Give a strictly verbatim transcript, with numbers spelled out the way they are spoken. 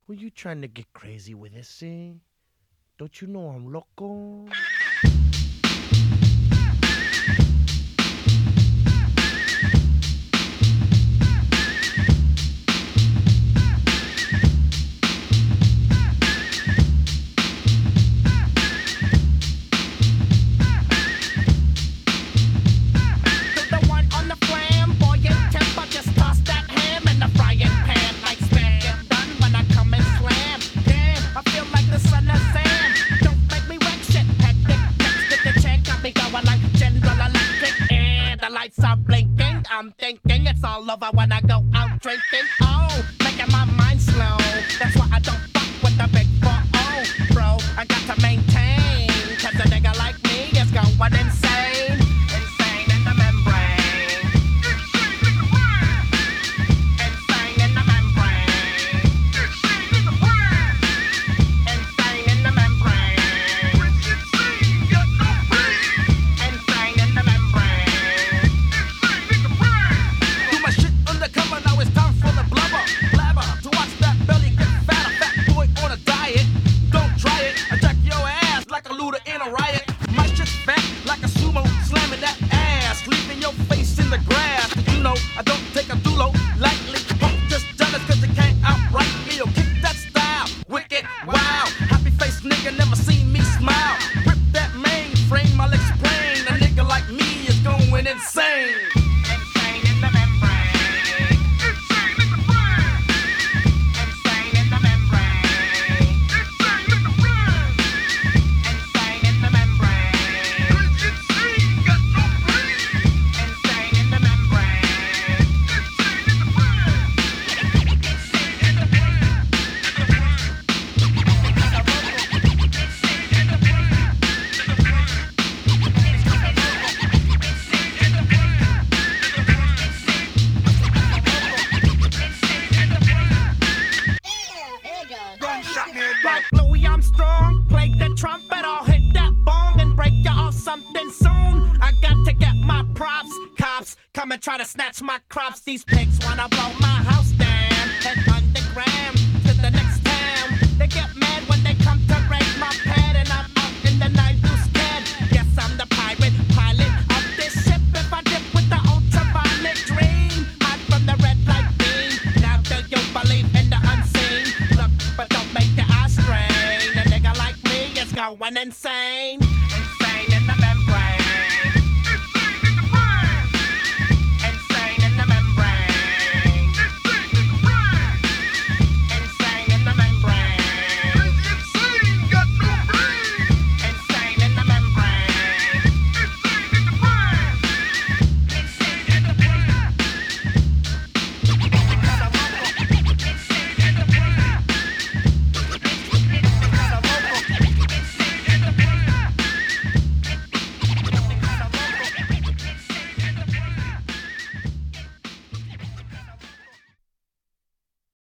Who you trying to get crazy with this, see? Don't you know I'm loco? I'm thinking it's all over when I go out drinking. Oh, making my mind slow. That's why I don't fuck with the big four oh, bro. I got to maintain, cause a nigga like me is going insane. Insane in the membrane. Insane in the membrane. Insane in the brain. Insane in the membrane. Insane in the membrane. Now it's time for the blubber, blabber, to watch that belly get fat. A fat boy on a diet, don't try it. Attack your ass like a looter in a riot. My shit's fat like a sumo, slamming that ass, leaving your face in the grass. Did you know I don't take a dulo lightly? Punk just jealous cause they can't outright me or kick that style. Wicked, wow, happy face nigga never seen me smile. Rip that mainframe, I'll explain. A nigga like me is going insane. Insane in the membrane. Like Louis Armstrong, play the trumpet, I'll hit that bong and break you off something soon. I got to get my props, cops come and try to snatch my crops. These pigs wanna blow my house down, head underground to the next town. They get mad when they come to raid my pad, and I'm out in the night too scared. Yes, I'm the pirate pilot of this ship. If I dip with the ultraviolet dream, hide from the red light beam. Now do you believe in the unseen? Look, but don't make the eye strain. A nigga like me is going insane.